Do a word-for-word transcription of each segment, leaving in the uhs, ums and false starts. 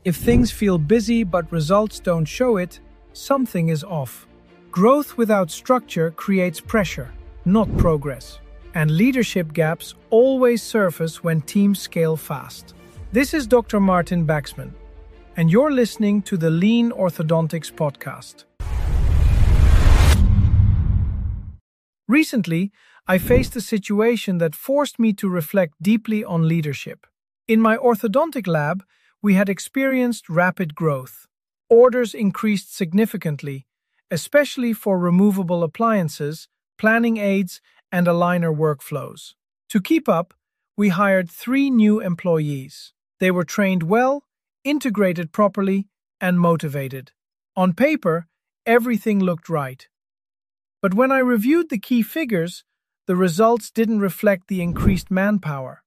If things feel busy but results don't show it, something is off. Growth without structure creates pressure, not progress. And leadership gaps always surface when teams scale fast. This is Doctor Martin Baxman, and you're listening to the Lean Orthodontics podcast. Recently, I faced a situation that forced me to reflect deeply on leadership. In my orthodontic lab, we had experienced rapid growth. Orders increased significantly, especially for removable appliances, planning aids, and aligner workflows. To keep up, we hired three new employees. They were trained well, integrated properly, and motivated. On paper, everything looked right. But when I reviewed the key figures, the results didn't reflect the increased manpower.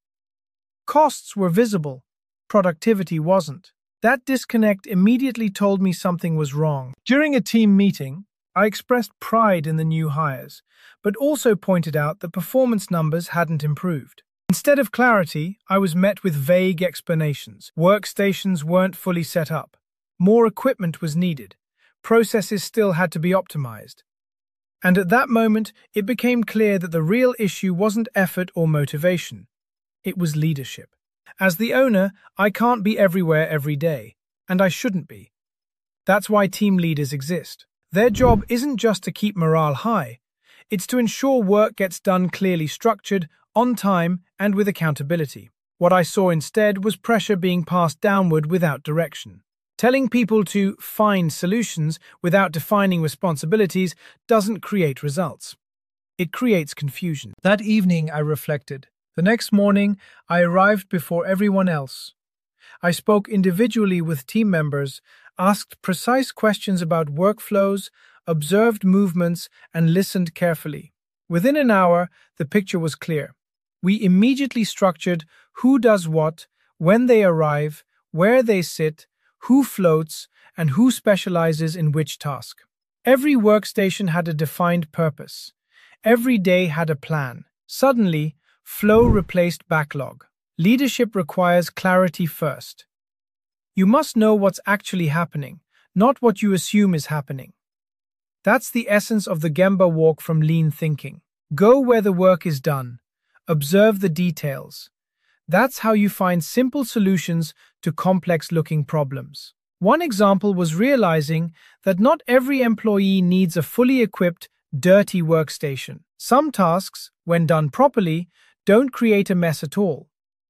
Costs were visible, productivity wasn't. That disconnect immediately told me something was wrong. During a team meeting, I expressed pride in the new hires, but also pointed out that performance numbers hadn't improved. Instead of clarity, I was met with vague explanations. Workstations weren't fully set up. More equipment was needed. Processes still had to be optimized. And at that moment, it became clear that the real issue wasn't effort or motivation. It was leadership. As the owner, I can't be everywhere every day, and I shouldn't be. That's why team leaders exist. Their job isn't just to keep morale high, it's to ensure work gets done clearly structured, on time, and with accountability. What I saw instead was pressure being passed downward without direction. Telling people to find solutions without defining responsibilities doesn't create results. It creates confusion. That evening, I reflected. The next morning, I arrived before everyone else. I spoke individually with team members, asked precise questions about workflows, observed movements, and listened carefully. Within an hour, the picture was clear. We immediately structured who does what, when they arrive, where they sit, who floats, and who specializes in which task. Every workstation had a defined purpose. Every day had a plan. Suddenly, flow replaced backlog. Leadership requires clarity first. You must know what's actually happening, not what you assume is happening. That's the essence of the Gemba walk from lean thinking. Go where the work is done. Observe the details. That's how you find simple solutions to complex-looking problems. One example was realizing that not every employee needs a fully equipped, dirty workstation. Some tasks, when done properly, don't create a mess at all.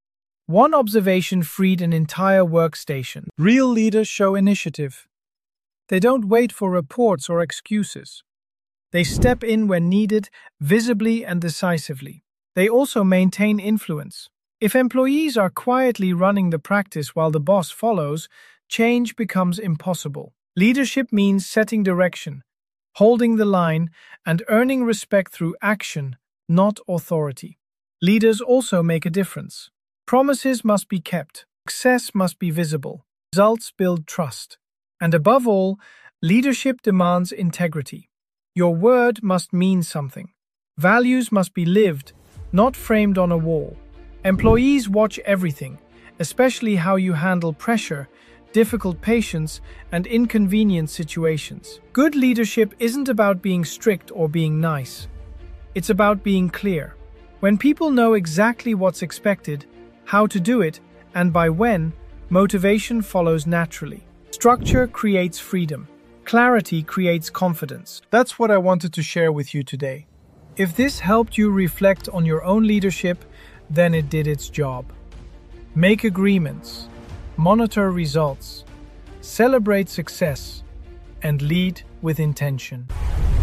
One observation freed an entire workstation. Real leaders show initiative. They don't wait for reports or excuses. They step in when needed, visibly and decisively. They also maintain influence. If employees are quietly running the practice while the boss follows, change becomes impossible. Leadership means setting direction, holding the line, and earning respect through action, not authority. Leaders also make a difference. Promises must be kept. Success must be visible. Results build trust. And above all, leadership demands integrity. Your word must mean something. Values must be lived, not framed on a wall. Employees watch everything, especially how you handle pressure, difficult patients, and inconvenient situations. Good leadership isn't about being strict or being nice. It's about being clear. When people know exactly what's expected, how to do it, and by when, motivation follows naturally. Structure creates freedom. Clarity creates confidence. That's what I wanted to share with you today. If this helped you reflect on your own leadership, then it did its job. Make agreements, monitor results, celebrate success, and lead with intention.